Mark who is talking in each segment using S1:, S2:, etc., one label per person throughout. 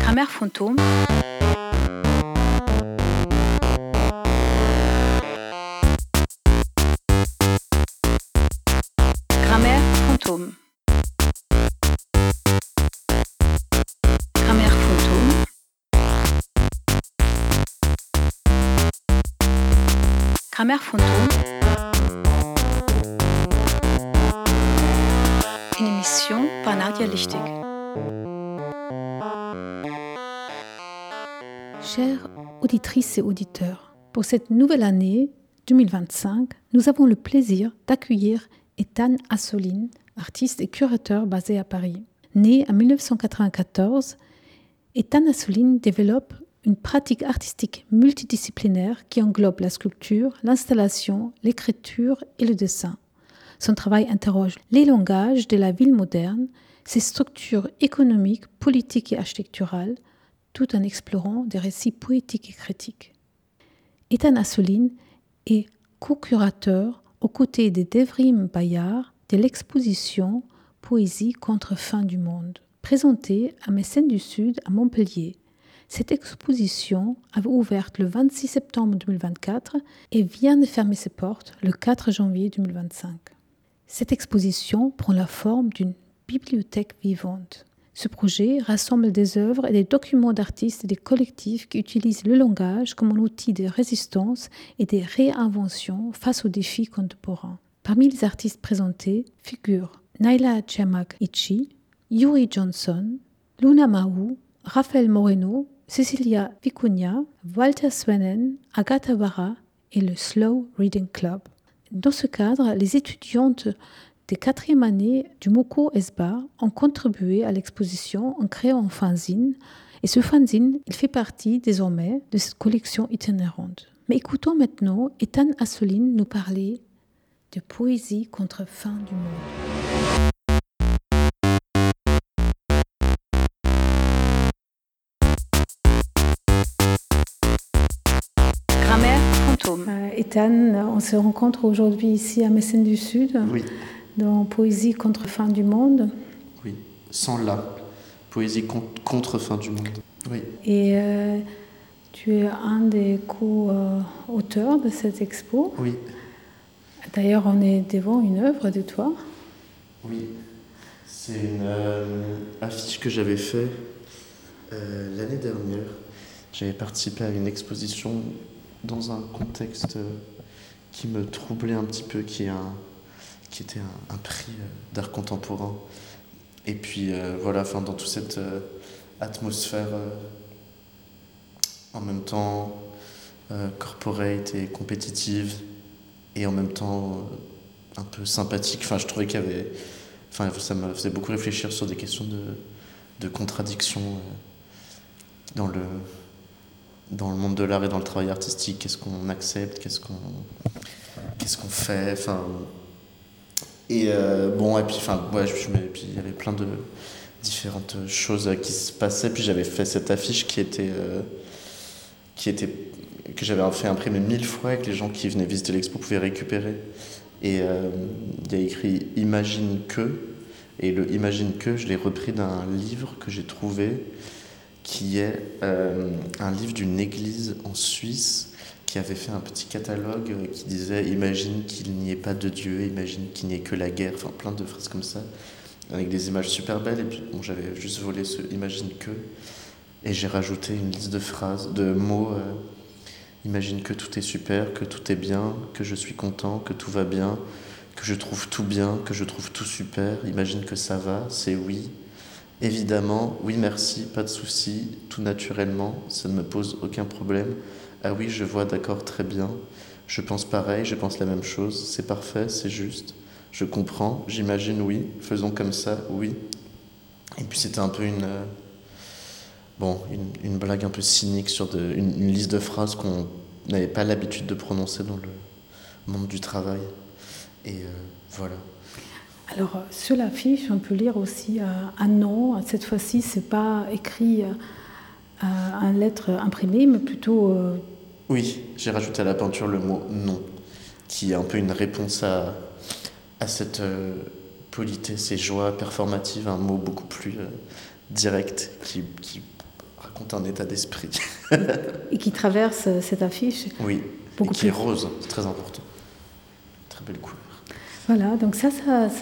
S1: Grammaire fantôme. Grammaire fantôme. Grammaire fantôme. Grammaire fantôme. Une émission par Nadia Lichtig.
S2: Chères auditrices et auditeurs, pour cette nouvelle année 2025, nous avons le plaisir d'accueillir Ethan Assolin, artiste et curateur basé à Paris. Né en 1994, Ethan Assolin développe une pratique artistique multidisciplinaire qui englobe la sculpture, l'installation, l'écriture et le dessin. Son travail interroge les langages de la ville moderne, ses structures économiques, politiques et architecturales, tout en explorant des récits poétiques et critiques. Ethan Assolin est co-curateur aux côtés de Devrim Bayar de l'exposition Poésie contre fin du monde, présentée à Mécène du Sud à Montpellier. Cette exposition avait ouvert le 26 septembre 2024 et vient de fermer ses portes le 4 janvier 2025. Cette exposition prend la forme d'une bibliothèque vivante. Ce projet rassemble des œuvres et des documents d'artistes et des collectifs qui utilisent le langage comme un outil de résistance et de réinvention face aux défis contemporains. Parmi les artistes présentés figurent Naila Tchermak-Itchi, Yuri Johnson, Luna Mahou, Raphaël Moreno, Cecilia Vicuña, Walter Swenen, Agatha Barra et le Slow Reading Club. Dans ce cadre, les étudiantes des 4e années du Moko Esbar ont contribué à l'exposition en créant un fanzine. Et ce fanzine, il fait partie désormais de cette collection itinérante. Mais écoutons maintenant Ethan Assolin nous parler de poésie contre fin du monde.
S1: Grammaire fantôme.
S2: Ethan, on se rencontre aujourd'hui ici à Mécène du Sud.
S3: Oui.
S2: Dans Poésie contre fin du monde.
S3: Oui, sans la poésie contre fin du monde. Oui.
S2: Et tu es un des co-auteurs de cette expo.
S3: Oui.
S2: D'ailleurs, on est devant une œuvre de toi.
S3: Oui, c'est une affiche que j'avais faite l'année dernière. J'avais participé à une exposition dans un contexte qui me troublait un petit peu, qui était un prix d'art contemporain. Et puis voilà, dans toute cette atmosphère en même temps corporate et compétitive et en même temps un peu sympathique. Je trouvais qu'il y avait... ça me faisait beaucoup réfléchir sur des questions de contradiction dans le monde de l'art et dans le travail artistique. Qu'est-ce qu'on accepte, qu'est-ce qu'on fait, Et puis il y avait plein de différentes choses qui se passaient. Puis j'avais fait cette affiche que j'avais fait imprimer 1000 fois et que les gens qui venaient visiter l'expo pouvaient récupérer. Et il y a écrit « Imagine que ». Et le « Imagine que », je l'ai repris d'un livre que j'ai trouvé qui est un livre d'une église en Suisse qui avait fait un petit catalogue qui disait « Imagine qu'il n'y ait pas de Dieu, imagine qu'il n'y ait que la guerre », plein de phrases comme ça, avec des images super belles. Et puis j'avais juste volé ce « Imagine que », et j'ai rajouté une liste de phrases, de mots imagine que tout est super, que tout est bien, que je suis content, que tout va bien, que je trouve tout bien, que je trouve tout super, imagine que ça va, c'est oui. Évidemment, oui merci, pas de souci, tout naturellement, ça ne me pose aucun problème. Ah oui, je vois, d'accord, très bien. Je pense pareil, je pense la même chose. C'est parfait, c'est juste. Je comprends, j'imagine, oui. Faisons comme ça, oui. Et puis c'était un peu une blague un peu cynique sur une liste de phrases qu'on n'avait pas l'habitude de prononcer dans le monde du travail. Et voilà.
S2: Alors, sur l'affiche, on peut lire aussi un nom. Cette fois-ci, ce n'est pas écrit en lettres imprimées, mais plutôt...
S3: Oui, j'ai rajouté à la peinture le mot « non », qui est un peu une réponse à cette politesse et joie performative, un mot beaucoup plus direct, qui raconte un état d'esprit.
S2: Et qui traverse cette affiche.
S3: Oui,
S2: Beaucoup
S3: et qui est
S2: plus.
S3: rose, c'est très important. Très belle couleur.
S2: Voilà, donc ça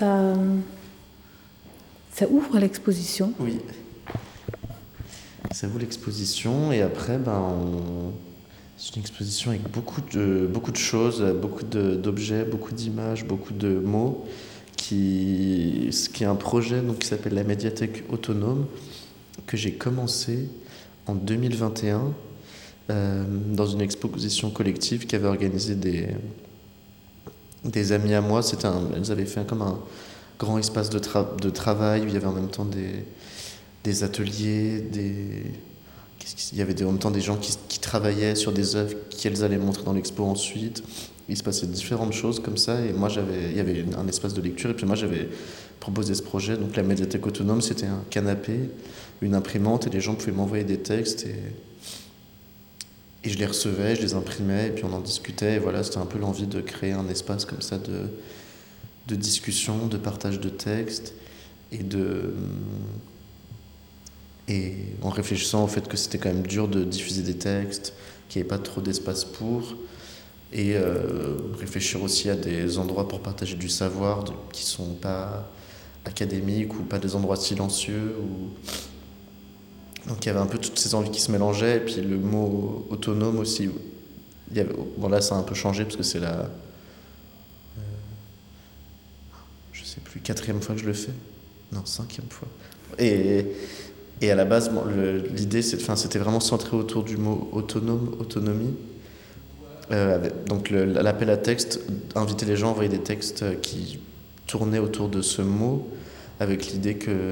S2: ouvre l'exposition.
S3: Oui. Ça vaut l'exposition et après, c'est une exposition avec beaucoup de choses, d'objets, beaucoup d'images, beaucoup de mots, qui est un projet donc, qui s'appelle la médiathèque autonome, que j'ai commencé en 2021 dans une exposition collective qu'avaient organisé des amis à moi. Elles avaient fait comme un grand espace de travail où il y avait en même temps des ateliers, il y avait en même temps des gens qui travaillaient sur des œuvres qu'elles allaient montrer dans l'expo ensuite. Il se passait différentes choses comme ça et moi il y avait un espace de lecture et puis moi j'avais proposé ce projet. Donc la médiathèque autonome, c'était un canapé, une imprimante et les gens pouvaient m'envoyer des textes et je les recevais, je les imprimais et puis on en discutait et voilà, c'était un peu l'envie de créer un espace comme ça de discussion, de partage de textes et en réfléchissant au fait que c'était quand même dur de diffuser des textes, qu'il n'y avait pas trop d'espace pour, et réfléchir aussi à des endroits pour partager du savoir qui ne sont pas académiques ou pas des endroits silencieux. Donc il y avait un peu toutes ces envies qui se mélangeaient, et puis le mot autonome aussi. Là ça a un peu changé parce que c'est je sais plus, 4e fois que je le fais. Non, 5e fois. Et à la base, l'idée, c'était vraiment centré autour du mot autonome, autonomie. Donc l'appel à texte, inviter les gens à envoyer des textes qui tournaient autour de ce mot, avec l'idée que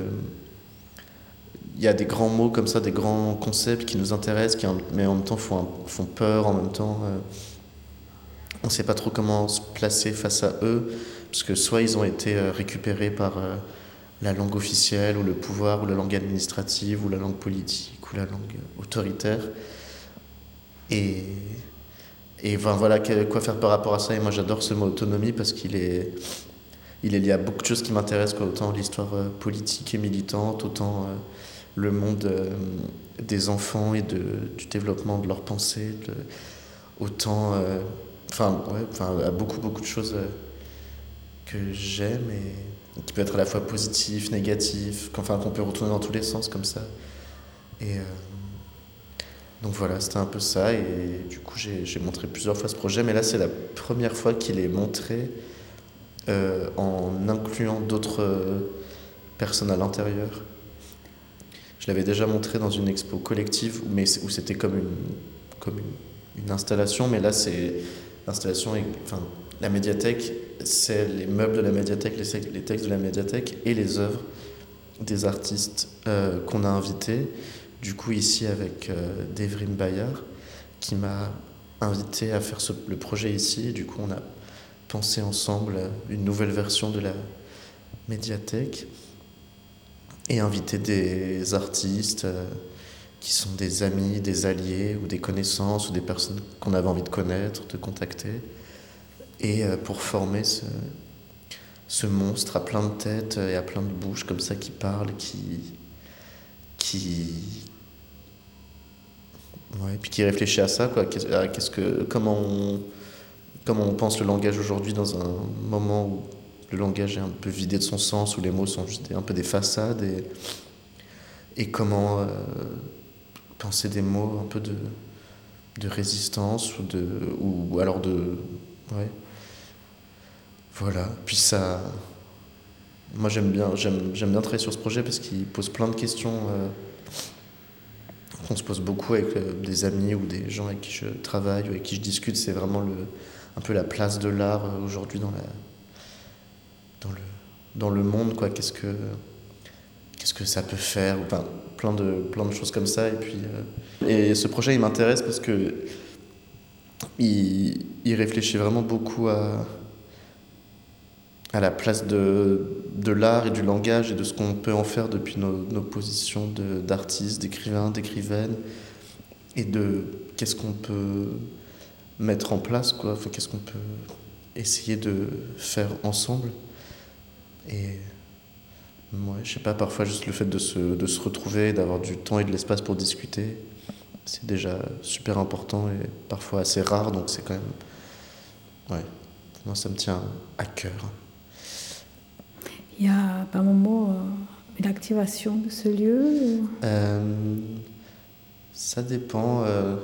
S3: il y a des grands mots comme ça, des grands concepts qui nous intéressent, mais en même temps font peur, en même temps on ne sait pas trop comment se placer face à eux, parce que soit ils ont été récupérés par la langue officielle, ou le pouvoir, ou la langue administrative, ou la langue politique, ou la langue autoritaire. Et voilà, quoi faire par rapport à ça. Et moi j'adore ce mot autonomie parce qu'il est lié à beaucoup de choses qui m'intéressent, quoi. Autant l'histoire politique et militante, autant le monde des enfants et du développement de leur pensée, autant à beaucoup de choses que j'aime et qui peut être à la fois positif, négatif, qu'on peut retourner dans tous les sens comme ça. Et donc voilà, c'était un peu ça. Et du coup, j'ai montré plusieurs fois ce projet, mais là, c'est la première fois qu'il est montré en incluant d'autres personnes à l'intérieur. Je l'avais déjà montré dans une expo collective, où c'était comme une installation, mais là, c'est l'installation, la médiathèque, c'est les meubles de la médiathèque, les textes de la médiathèque et les œuvres des artistes qu'on a invités. Du coup, ici, avec Devrim Bayar, qui m'a invité à faire le projet ici. Et du coup, on a pensé ensemble une nouvelle version de la médiathèque et invité des artistes qui sont des amis, des alliés ou des connaissances ou des personnes qu'on avait envie de connaître, de contacter. Et pour former ce monstre à plein de têtes et à plein de bouches comme ça qui parle, puis qui réfléchit à ça, quoi. Comment on pense le langage aujourd'hui dans un moment où le langage est un peu vidé de son sens, où les mots sont juste un peu des façades, et comment penser des mots un peu de résistance ou alors ouais. Voilà. Puis ça, moi j'aime bien travailler sur ce projet parce qu'il pose plein de questions qu'on se pose beaucoup avec des amis ou des gens avec qui je travaille ou avec qui je discute. C'est vraiment un peu la place de l'art aujourd'hui dans le monde, quoi. Qu'est-ce que ça peut faire, enfin, plein de choses comme ça. Et ce projet il m'intéresse parce que il réfléchit vraiment beaucoup à la place de l'art et du langage et de ce qu'on peut en faire depuis nos positions d'artistes, d'écrivains, d'écrivaines, et de qu'est-ce qu'on peut mettre en place, quoi. Enfin, qu'est-ce qu'on peut essayer de faire ensemble. Et Ouais, je sais pas, parfois juste le fait de se retrouver, d'avoir du temps et de l'espace pour discuter, c'est déjà super important et parfois assez rare, donc c'est quand même... Ouais, moi ça me tient à cœur.
S2: Il y a par moment une activation de ce lieu ou...
S3: Ça dépend.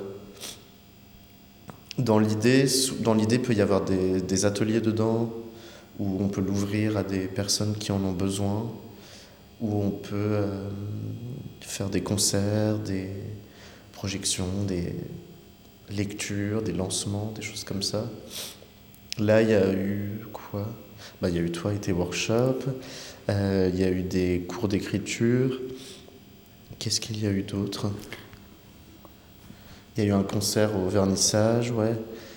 S3: Dans l'idée, il peut y avoir des ateliers dedans, où on peut l'ouvrir à des personnes qui en ont besoin, où on peut faire des concerts, des projections, des lectures, des lancements, des choses comme ça. Là, il y a eu quoi? Il y a eu toi et tes workshops, il y a eu des cours d'écriture. Qu'est-ce qu'il y a eu d'autre? Il y a eu un concert au vernissage, ouais,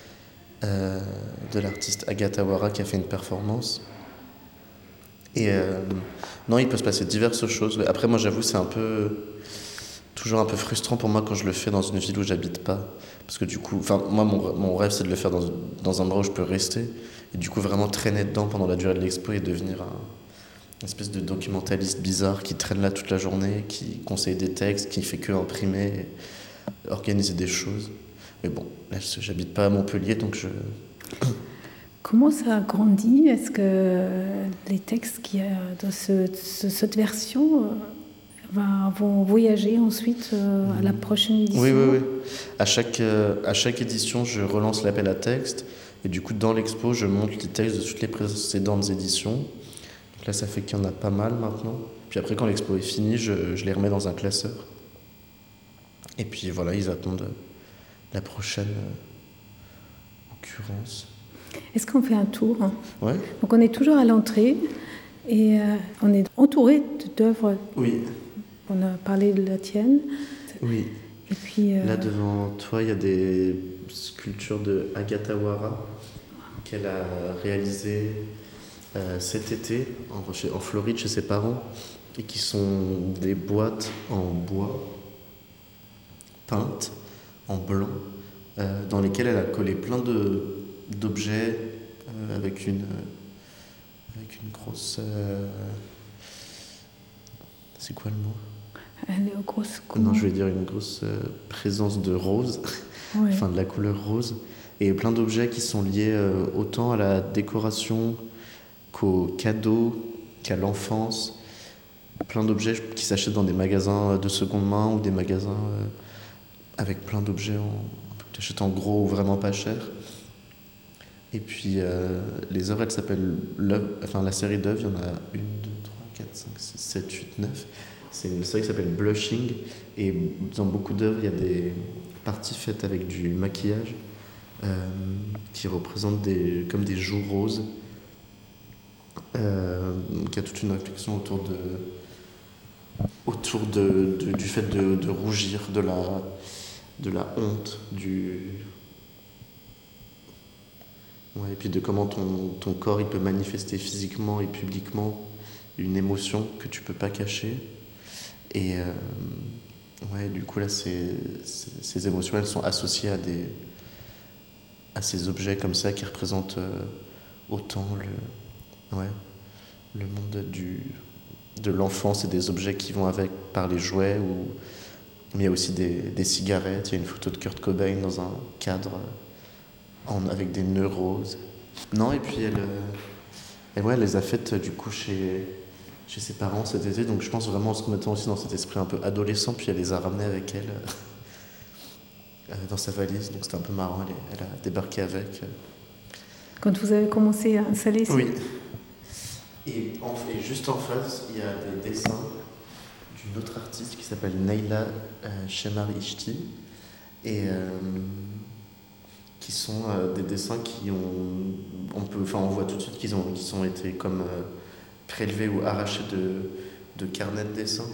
S3: de l'artiste Agatha Wara qui a fait une performance. Et non, il peut se passer diverses choses. Après, moi, j'avoue, c'est toujours un peu frustrant pour moi quand je le fais dans une ville où j'habite pas. Parce que du coup, moi, mon rêve, c'est de le faire dans un endroit où je peux rester. Et du coup, vraiment traîner dedans pendant la durée de l'expo et devenir une espèce de documentaliste bizarre qui traîne là toute la journée, qui conseille des textes, qui fait que imprimer, organiser des choses. Mais bon, là, j'habite pas à Montpellier, donc je...
S2: Comment ça a grandi? Est-ce que les textes qu'il y a dans cette version vont voyager ensuite à la prochaine édition?
S3: Oui. À chaque édition, je relance l'appel à texte. Et du coup, dans l'expo, je montre les textes de toutes les précédentes éditions. Donc là, ça fait qu'il y en a pas mal maintenant. Puis après, quand l'expo est finie, je les remets dans un classeur. Et puis voilà, ils attendent la prochaine occurrence.
S2: Est-ce qu'on fait un tour?
S3: Ouais.
S2: Donc on est toujours à l'entrée et on est entouré d'œuvres.
S3: Oui.
S2: On a parlé de la tienne.
S3: Oui.
S2: Et puis,
S3: là devant toi, il y a des sculptures de Agatha Wara qu'elle a réalisées cet été en Floride chez ses parents et qui sont des boîtes en bois peintes en blanc dans lesquelles elle a collé plein d'objets avec une grosse... c'est quoi le mot?
S2: Elle est grosse.
S3: Non, je vais dire une grosse présence de rose,
S2: ouais.
S3: Enfin de la couleur rose, et plein d'objets qui sont liés autant à la décoration qu'aux cadeaux, qu'à l'enfance. Plein d'objets qui s'achètent dans des magasins de seconde main ou des magasins avec plein d'objets que tu achètes en gros ou vraiment pas cher. Et puis les œuvres, elles s'appellent la série d'œuvres, il y en a 1, 2, 3, 4, 5, 6, 7, 8, 9. C'est une série qui s'appelle Blushing, et dans beaucoup d'œuvres, il y a des parties faites avec du maquillage qui représentent comme des joues roses. Il y a toute une réflexion autour du fait de rougir, de la honte, ouais, et puis de comment ton corps il peut manifester physiquement et publiquement une émotion que tu peux pas cacher. Et ouais, du coup là, ces émotions, elles sont associées à ces objets comme ça qui représentent autant le monde de l'enfance et des objets qui vont avec par les jouets. Mais il y a aussi des cigarettes. Il y a une photo de Kurt Cobain dans un cadre avec des nœuds roses. Non, et puis elle les a faites du coup chez ses parents cet été, donc je pense vraiment en se remettant aussi dans cet esprit un peu adolescent, puis elle les a ramenés avec elle dans sa valise, donc c'était un peu marrant, elle a débarqué avec.
S2: Quand vous avez commencé à installer ça?
S3: Oui. Et juste en face, il y a des dessins d'une autre artiste qui s'appelle Neila Shemar Ishti, et qui sont des dessins qui on voit tout de suite qu'ils ont été comme prélevés ou arrachés de carnets de dessin,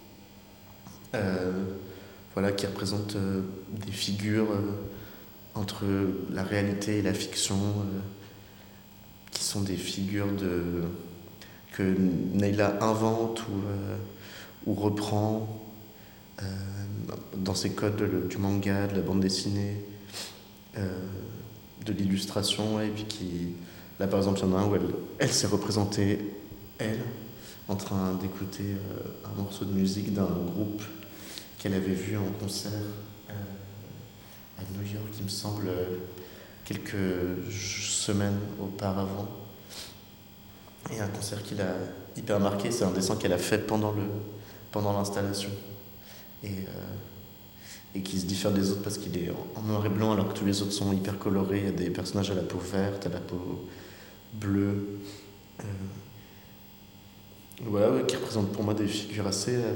S3: qui représentent des figures entre la réalité et la fiction, qui sont des figures que Neila invente ou reprend dans ses codes du manga, de la bande dessinée, de l'illustration, et puis là par exemple il y en a un où elle s'est représentée en train d'écouter un morceau de musique d'un groupe qu'elle avait vu en concert à New York, il me semble, quelques semaines auparavant. Et un concert qui l'a hyper marqué, c'est un dessin qu'elle a fait pendant l'installation. Et qui se diffère des autres parce qu'il est en noir et blanc alors que tous les autres sont hyper colorés. Il y a des personnages à la peau verte, à la peau bleue. Voilà, ouais, qui représentent pour moi des figures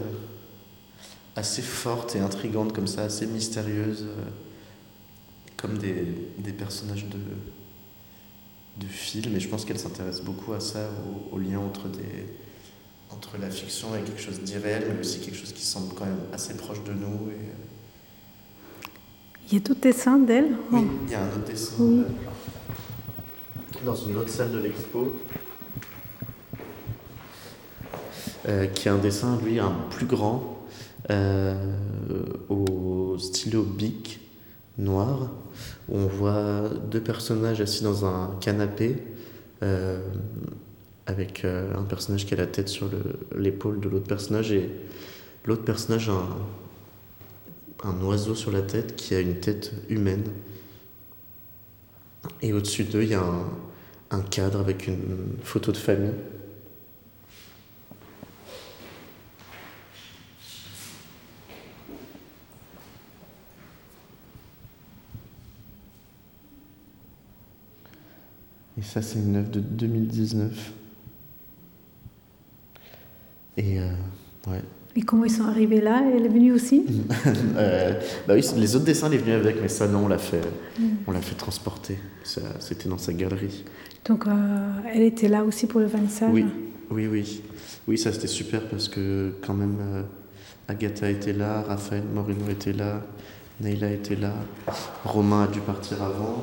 S3: assez fortes et intrigantes comme ça, assez mystérieuses, comme des personnages de film. Et je pense qu'elle s'intéresse beaucoup à ça, au lien entre la fiction et quelque chose d'irréel, mais aussi quelque chose qui semble quand même assez proche de nous.
S2: Il y a d'autres dessins d'elle?
S3: Oui, il y a un autre dessin
S2: oui.
S3: Dans une autre salle de l'expo, qui est un dessin, lui, un plus grand, au stylo bic noir, où on voit deux personnages assis dans un canapé, avec un personnage qui a la tête sur l'épaule de l'autre personnage, et l'autre personnage a un oiseau sur la tête qui a une tête humaine. Et au-dessus d'eux, il y a un cadre avec une photo de famille. Et ça, c'est une œuvre de 2019. Et ouais.
S2: Et comment ils sont arrivés là? Elle est venue aussi?
S3: Bah oui, les autres dessins, elle est venue avec, mais ça, non, on l'a fait transporter. Ça, c'était dans sa galerie.
S2: Donc, elle était là aussi pour le vernissage?
S3: Oui, ça, c'était super parce que, quand même, Agatha était là, Raphaël Moreno était là, Neila était là, Romain a dû partir avant.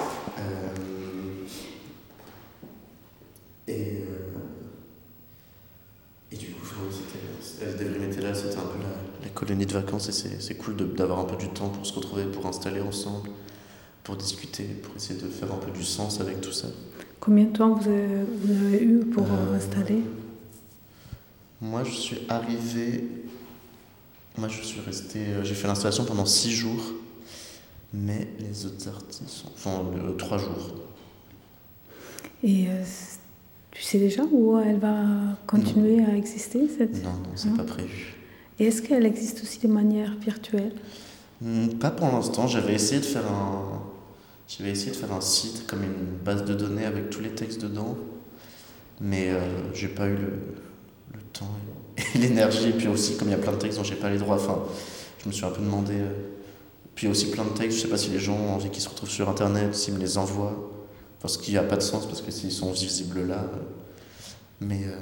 S3: Et du coup, Devrim était là, c'était un peu la colonie de vacances, et c'est cool d'avoir un peu du temps pour se retrouver, pour installer ensemble, pour discuter, pour essayer de faire un peu du sens avec tout ça.
S2: Combien de temps vous avez eu pour installer?
S3: Moi, je suis resté... j'ai fait l'installation pendant 6 jours, mais les autres artistes... Enfin, 3 jours.
S2: Et tu sais déjà où elle va continuer à exister
S3: Non, c'est pas prévu.
S2: Et est-ce qu'elle existe aussi de manière virtuelle?
S3: Pas pour l'instant. J'avais essayé de faire un site, comme une base de données avec tous les textes dedans, mais j'ai pas eu le temps et l'énergie. Et puis aussi, comme il y a plein de textes dont j'ai pas les droits, enfin, je me suis un peu demandé... Puis aussi plein de textes, je sais pas si les gens ont envie qu'ils se retrouvent sur Internet, s'ils me les envoient. Parce qu'il n'y a pas de sens, parce que s'ils sont visibles là... Mais... ouais.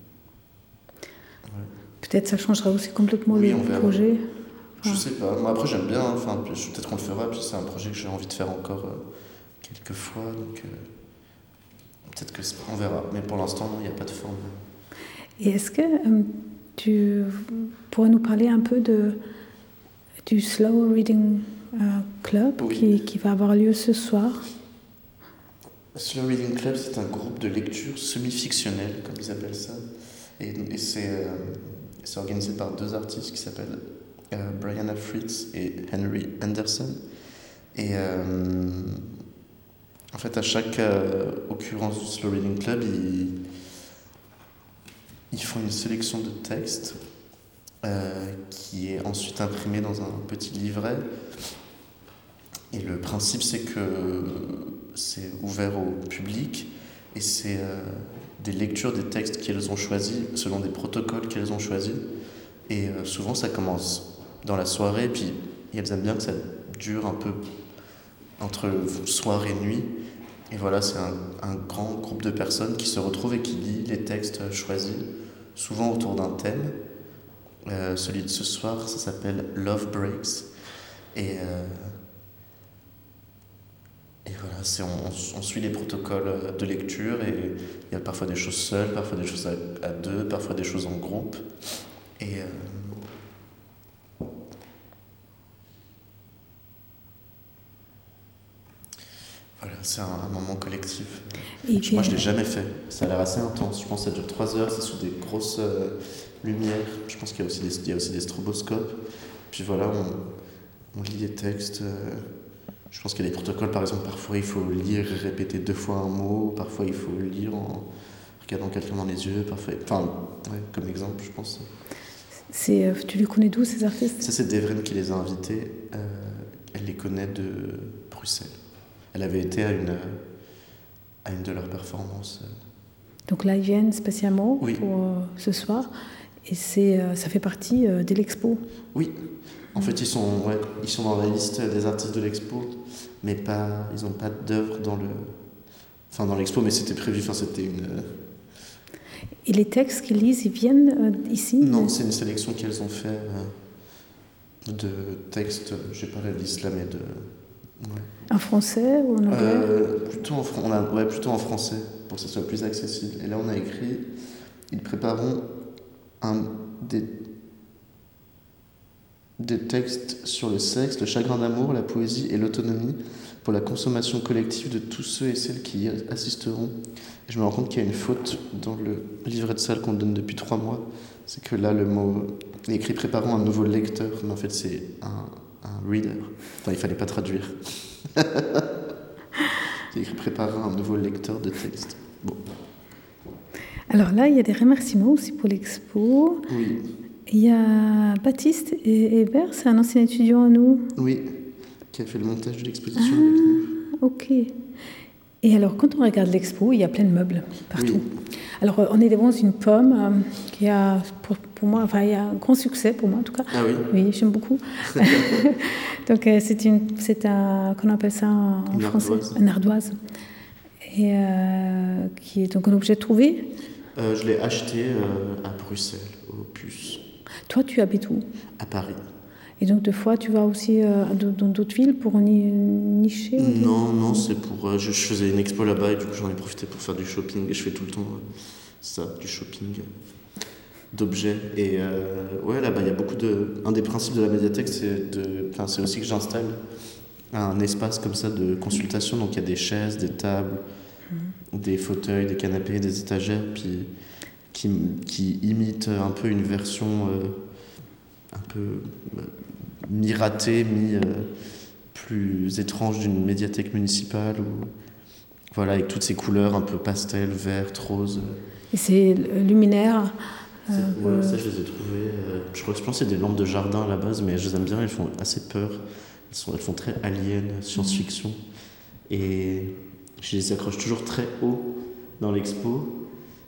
S2: Peut-être ça changera aussi complètement le projet.
S3: Je sais pas. Moi, après, j'aime bien. Enfin, peut-être qu'on le fera. Puis c'est un projet que j'ai envie de faire encore quelques fois. Donc peut-être qu'on verra. Mais pour l'instant, non, il n'y a pas de forme.
S2: Et est-ce que tu pourrais nous parler un peu du Slow Reading Club qui va avoir lieu ce soir?
S3: Slow Reading Club, c'est un groupe de lecture semi-fictionnel, comme ils appellent ça. Et c'est organisé par 2 artistes qui s'appellent Brianna Fritz et Henry Anderson. Et en fait, à chaque occurrence du Slow Reading Club, ils font une sélection de textes qui est ensuite imprimée dans un petit livret. Et le principe, c'est que c'est ouvert au public et c'est des lectures des textes qu'elles ont choisis selon des protocoles qu'elles ont choisis. Et souvent, ça commence dans la soirée, et puis elles aiment bien que ça dure un peu entre soir et nuit. Et voilà, c'est un grand groupe de personnes qui se retrouvent et qui lit les textes choisis, souvent autour d'un thème. Celui de ce soir, ça s'appelle Love Breaks. Et voilà, on suit les protocoles de lecture, et il y a parfois des choses seules, parfois des choses à 2, parfois des choses en groupe. Voilà, c'est un moment collectif.
S2: Et
S3: Moi,
S2: puis,
S3: je ne l'ai jamais fait. Ça a l'air assez intense. Je pense que ça dure 3 heures, c'est sous des grosses lumières. Je pense qu'il y a aussi des stroboscopes. Puis voilà, on lit des textes. Je pense qu'il y a des protocoles, par exemple, parfois il faut lire et répéter 2 fois un mot. Parfois il faut lire en regardant quelqu'un dans les yeux. Parfois, enfin, ouais, comme exemple, je pense.
S2: tu les connais d'où, ces artistes?
S3: Ça, c'est Devren qui les a invités. Elle les connaît de Bruxelles. Elle avait été à une de leurs performances.
S2: Donc là, ils viennent spécialement
S3: Oui.
S2: pour ce soir. Et ça fait partie de l'expo.
S3: Oui. En fait, ils sont dans la liste des artistes de l'expo, mais ils n'ont pas d'œuvre dans l'expo, mais c'était prévu. Enfin, c'était une.
S2: Et les textes qu'ils lisent, ils viennent ici?
S3: Non, c'est une sélection qu'elles ont fait de textes. Je n'ai pas la liste là, mais de. Ouais.
S2: En français ou en anglais?
S3: Plutôt en français, pour que ce soit plus accessible. Et là, on a écrit, ils prépareront des textes sur le sexe, le chagrin d'amour, la poésie et l'autonomie pour la consommation collective de tous ceux et celles qui y assisteront. Et je me rends compte qu'il y a une faute dans le livret de salle qu'on donne depuis 3 mois. C'est que là, le mot est écrit préparant un nouveau lecteur, mais en fait, c'est un reader. Enfin, il fallait pas traduire. C'est écrit préparant un nouveau lecteur de texte. Bon.
S2: Alors là, il y a des remerciements aussi pour l'expo.
S3: Oui.
S2: Il y a Baptiste et Hébert, c'est un ancien étudiant à nous.
S3: Oui, qui a fait le montage de l'exposition avec nous.
S2: Ok. Et alors, quand on regarde l'expo, il y a plein de meubles partout.
S3: Oui.
S2: Alors, on est devant une pomme qui a, pour moi, enfin, il y a un grand succès pour moi en tout cas.
S3: Ah oui.
S2: Oui, j'aime beaucoup. Donc, c'est un, qu'on appelle ça en français, une ardoise. Et qui est donc un objet trouvé.
S3: Je l'ai acheté à Bruxelles, au Puce.
S2: Toi, tu habites où?
S3: À Paris.
S2: Et donc, des fois, tu vas aussi dans d'autres villes pour en nicher?
S3: Non, c'est pour. Je faisais une expo là-bas et du coup, j'en ai profité pour faire du shopping. Et je fais tout le temps ça, du shopping d'objets. Et ouais, là-bas, il y a beaucoup de. Un des principes de la médiathèque, c'est aussi que j'installe un espace comme ça de consultation. Donc, il y a des chaises, des tables, des fauteuils, des canapés, des étagères, puis qui imitent un peu une version un peu mi-ratée, plus étrange d'une médiathèque municipale, voilà, avec toutes ces couleurs un peu pastel, vert, rose.
S2: Et c'est luminaire.
S3: Ouais, ça, je les ai trouvés. Je pense que c'est des lampes de jardin à la base, mais je les aime bien, elles font assez peur. Elles font très alien, science-fiction. Et je les accroche toujours très haut dans l'expo.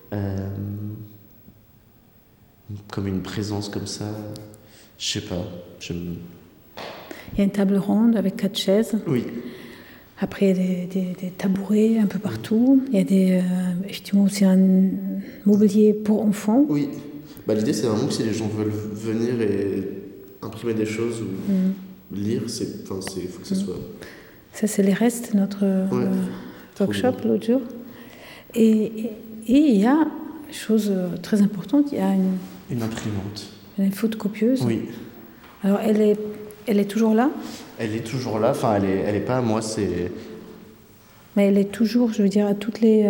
S3: Comme une présence comme ça. Je sais pas.
S2: Il y a une table ronde avec 4 chaises.
S3: Oui.
S2: Après, il y a des tabourets un peu partout. Il y a effectivement aussi un mobilier pour enfants.
S3: Oui. L'idée, c'est vraiment que si les gens veulent venir et imprimer des choses ou lire, il faut que ce soit...
S2: Ça, c'est les restes de notre workshop l'autre jour. Et il y a, chose très importante, il y a
S3: une imprimante.
S2: Une photocopieuse.
S3: Oui.
S2: Alors, elle est toujours là?
S3: Elle est toujours là. Enfin, elle est pas à moi, c'est...
S2: Mais elle est toujours, je veux dire, à toutes les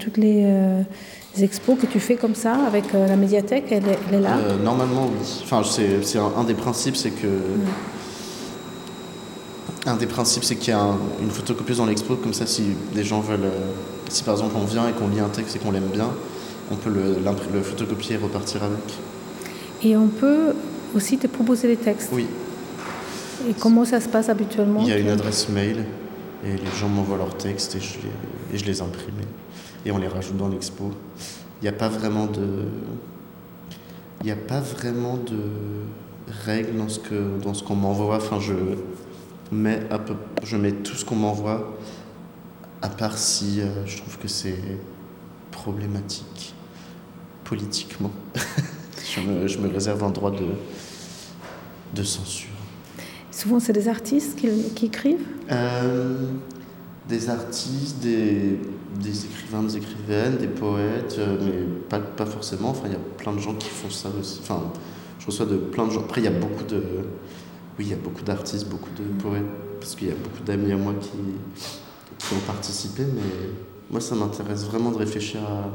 S2: expos que tu fais comme ça, avec la médiathèque, elle est là?
S3: Normalement, oui. Enfin, c'est un des principes, c'est que... Un des principes, c'est qu'il y a une photocopieuse dans l'expo, comme ça, si des gens veulent... si par exemple on vient et qu'on lit un texte et qu'on l'aime bien, on peut le photocopier et repartir avec. Et
S2: on peut aussi te proposer des textes?
S3: Oui.
S2: Et comment ça se passe habituellement?
S3: Il y a une adresse mail, et les gens m'envoient leurs textes, et je les imprime. Et on les rajoute dans l'expo. Il n'y a pas vraiment de règles dans ce qu'on m'envoie. Enfin, je mets tout ce qu'on m'envoie, à part si je trouve que c'est problématique politiquement. je me réserve un droit de censure.
S2: Souvent, c'est des artistes qui écrivent?
S3: Des artistes, des écrivains, des écrivaines, des poètes, mais pas forcément. Enfin, il y a plein de gens qui font ça aussi. Enfin, je reçois de plein de gens. Après, il y a beaucoup d'artistes, beaucoup de poètes, parce qu'il y a beaucoup d'amis à moi qui ont participé, mais moi ça m'intéresse vraiment de réfléchir à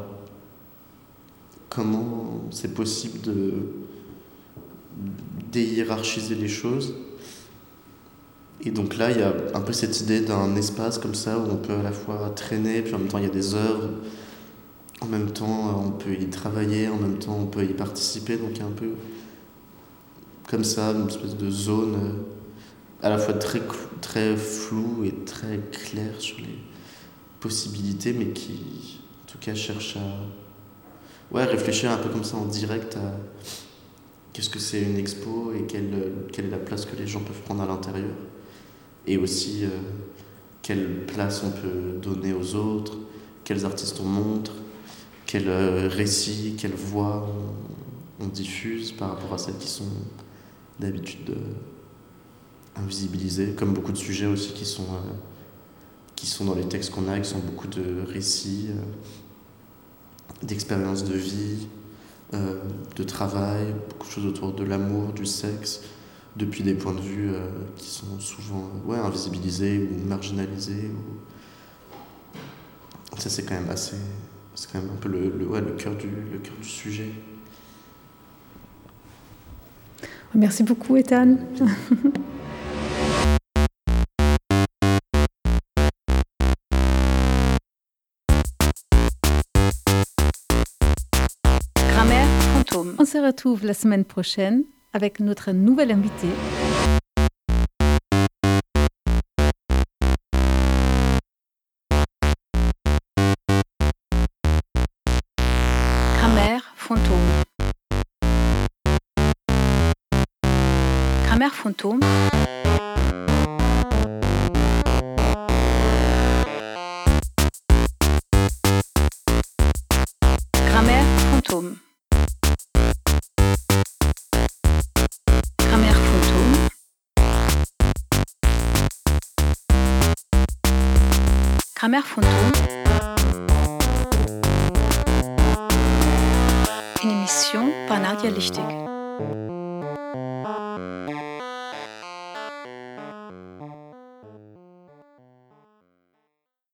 S3: comment c'est possible de déhiérarchiser les choses. Et donc là, il y a un peu cette idée d'un espace comme ça où on peut à la fois traîner, puis en même temps il y a des œuvres, en même temps on peut y travailler, en même temps on peut y participer. Donc il y a un peu comme ça une espèce de zone à la fois très floue et très claire sur les possibilités, mais qui en tout cas cherche à réfléchir un peu comme ça en direct à qu'est-ce que c'est une expo et quelle est la place que les gens peuvent prendre à l'intérieur. Et aussi quelle place on peut donner aux autres, quels artistes on montre, quels récits, quelles voix on diffuse par rapport à celles qui sont d'habitude invisibilisées, comme beaucoup de sujets aussi qui sont dans les textes qu'on a, qui sont beaucoup de récits, d'expériences de vie, de travail, beaucoup de choses autour de l'amour, du sexe, depuis des points de vue qui sont souvent invisibilisés ou marginalisés. Ça c'est quand même un peu le cœur du sujet.
S2: Merci beaucoup, Ethan.
S1: Grammaire fantôme.
S2: On se retrouve la semaine prochaine avec notre nouvel invité.
S1: Grammaire fantôme. Grammaire fantôme. Grammaire fantôme. Grammaire fantôme. Grammaire fantôme. Une émission par Nadia Lichtig.